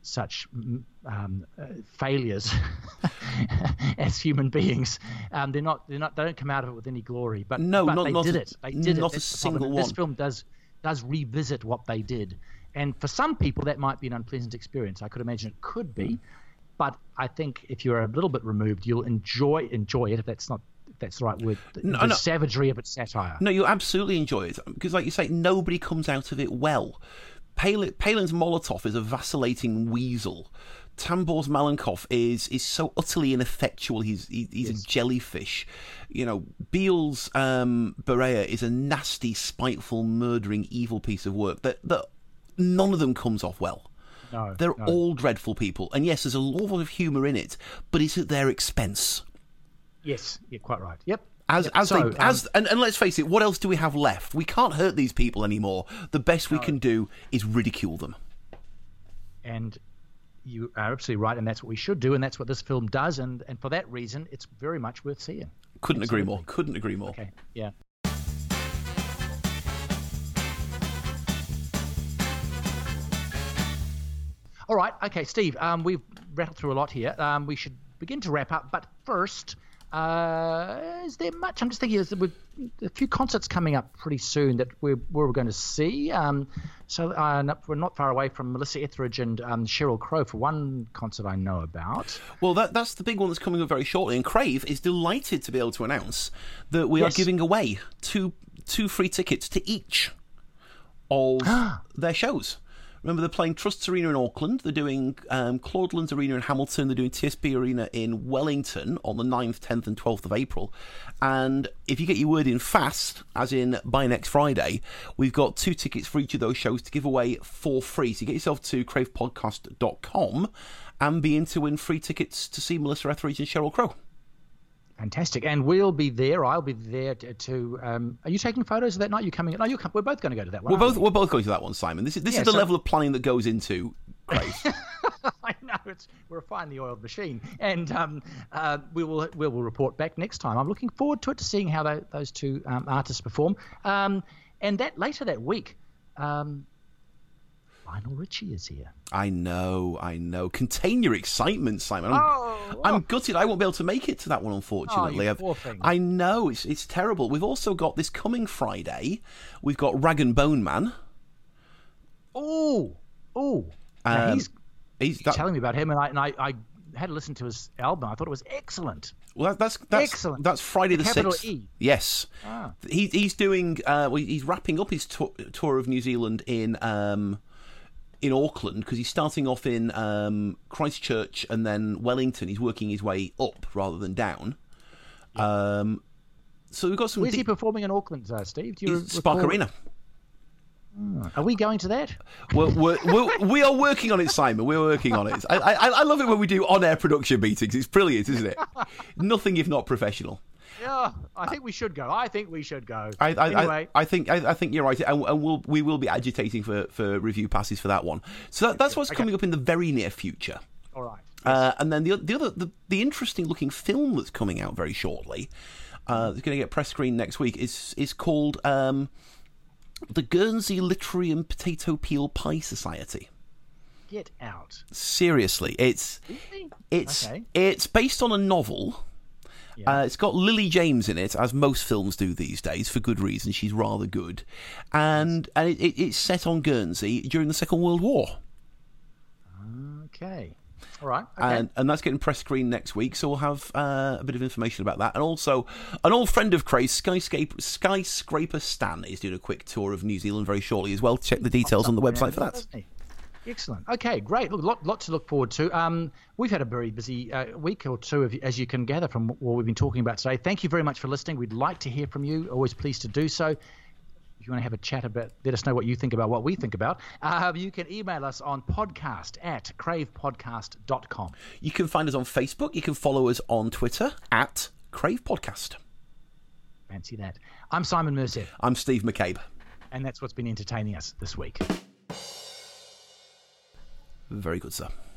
such failures as human beings. They don't come out of it with any glory. But they did it. They did it. Not a single one. This film does revisit what they did, and for some people that might be an unpleasant experience. I could imagine it could be, but I think if you're a little bit removed, you'll enjoy it. If that's the right word. The savagery of its satire. No, you'll absolutely enjoy it because, like you say, nobody comes out of it well. Palin's Molotov is a vacillating weasel. Tambor's Malenkov is so utterly ineffectual. He's a jellyfish. Beale's Berea is a nasty, spiteful, murdering, evil piece of work that none of them comes off well. No, they're all dreadful people. And yes, there's a lot of humour in it, but it's at their expense. Yes, you're quite right. Yep. And let's face it, what else do we have left? We can't hurt these people anymore. The best we can do is ridicule them. And you are absolutely right, and that's what we should do, and that's what this film does, and for that reason, it's very much worth seeing. Couldn't agree more. Okay, yeah. All right, okay, Steve, we've rattled through a lot here. We should begin to wrap up, but first... is there much? I'm just thinking there's a few concerts coming up pretty soon that we're going to see. So we're not far away from Melissa Etheridge and Sheryl Crow for one concert I know about. Well, that's the big one that's coming up very shortly. And Crave is delighted to be able to announce that we are giving away two free tickets to each of their shows. Remember, they're playing Trust's Arena in Auckland, they're doing Claudelands Arena in Hamilton, they're doing TSB Arena in Wellington on the 9th, 10th and 12th of April. And if you get your word in fast, as in by next Friday, we've got 2 tickets for each of those shows to give away for free. So you get yourself to cravepodcast.com and be in to win free tickets to see Melissa Etheridge and Sheryl Crow. Fantastic. And we'll be there. I'll be there to are you taking photos of that night? You coming? No, we're both going to go to that one. We're both going to that one, Simon. This is the level of planning that goes into Crave. I know, we're a finely oiled machine, and we will report back next time. I'm looking forward to it, to seeing how those two artists perform. And that later that week, Lionel Richie is here. I know. Contain your excitement, Simon. I'm gutted I won't be able to make it to that one, unfortunately. You poor thing. I know, it's terrible. We've also got this coming Friday, we've got Rag and Bone Man. He's telling me about him, and I had to listen to his album. I thought it was excellent. Well, that's excellent. That's Friday the 6th. Capital E. Yes. He's doing. He's wrapping up his tour of New Zealand in Auckland, because he's starting off in Christchurch and then Wellington. He's working his way up rather than down. Yeah. So we've got some. Where's he performing in Auckland, Steve? Do you Spark Arena. Are we going to that? We are working on it, Simon. We're working on it. I love it when we do on-air production meetings. It's brilliant, isn't it? Nothing if not professional. Yeah, I think we should go. Anyway. I think you're right, and we will be agitating for review passes for that one. So that's what's coming up in the very near future. All right. And then the interesting looking film that's coming out very shortly, that's going to get press screen next week, is called the Guernsey Literary and Potato Peel Pie Society. Get out. Seriously, it's based on a novel. Yeah. It's got Lily James in it, as most films do these days, for good reason. She's rather good. And it's set on Guernsey during the Second World War. Okay. All right. Okay. And that's getting press screen next week, so we'll have a bit of information about that. And also, an old friend of Craze, Skyscraper Stan, is doing a quick tour of New Zealand very shortly as well. Check the details on the website for that. Excellent. Okay, great. Look, lot to look forward to. We've had a very busy week or two, as you can gather from what we've been talking about today. Thank you very much for listening. We'd like to hear from you. Always pleased to do so. If you want to have a chat about, let us know what you think about what we think about. You can email us on podcast@cravepodcast.com. You can find us on Facebook. You can follow us on Twitter @CravePodcast. Fancy that. I'm Simon Mercer. I'm Steve McCabe. And that's what's been entertaining us this week. Very good, sir.